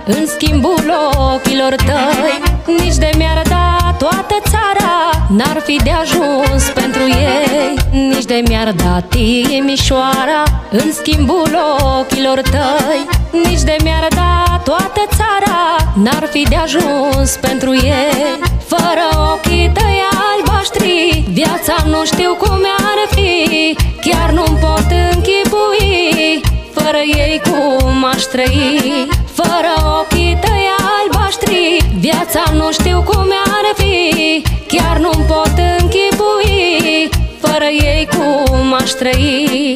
în schimbul ochilor tăi. Nici de mi-ar da toată țara, n-ar fi de ajuns pentru ei. Nici de mi-ar da Timișoara, în schimbul ochilor tăi. Nici de mi-ar da toată țara, n-ar fi de ajuns pentru ei. Fără ochii tăi albaștri, viața nu știu cum ar fi. Chiar nu-mi pot închipui, fără ei cum aș trăi. Fără ochii tăi albaștri, viața nu știu cum ar fi. Chiar nu-mi pot închipui, fără ei cum aș trăi.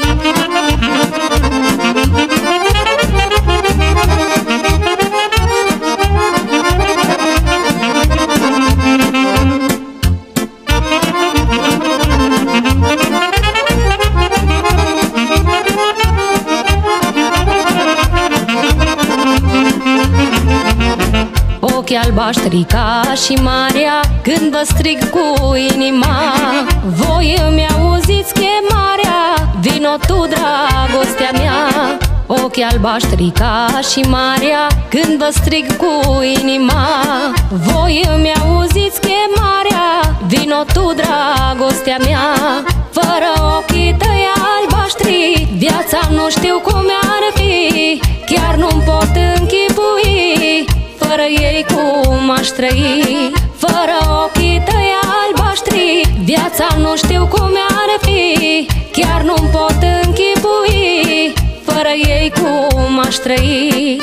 Ochii albaștri ca și marea, când vă strig cu inima. Voi îmi auziți chemarea, vino tu, dragostea mea. Ochii albaștri ca și marea, când vă strig cu inima. Voi îmi auziți chemarea, vino tu, dragostea mea. Fără ochii tăi albaștri, viața nu știu cum ar fi. Chiar nu-mi pot închipui, fără ei cum aș trăi. Fără ochii tăi albaștri, viața nu știu cum ar fi. Chiar nu-mi pot închipui, fără ei cum aș trăi.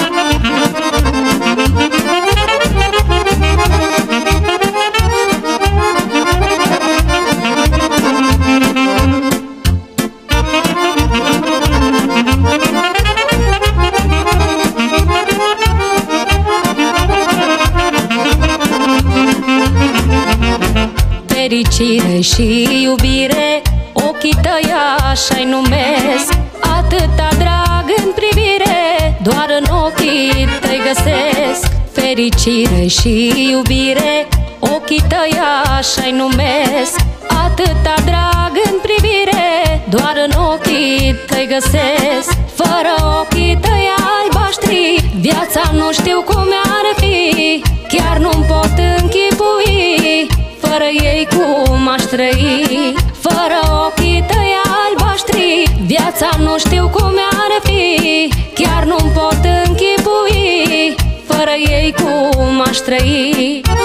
Fericire și iubire, ochii tăi așa-i numesc. Atâta drag în privire, doar în ochii tăi găsesc. Fericire și iubire, ochii tăi așa-i numesc. Atâta drag în privire, doar în ochii tăi găsesc. Fără ochii tăi albaștri, viața nu știu cum ar fi. Chiar nu-mi pot închipui, fără ei cum aș trăi. Fără ochii tăi albaștri, viața nu știu cum ar fi. Chiar nu-mi pot închipui, fără ei cum aș trăi.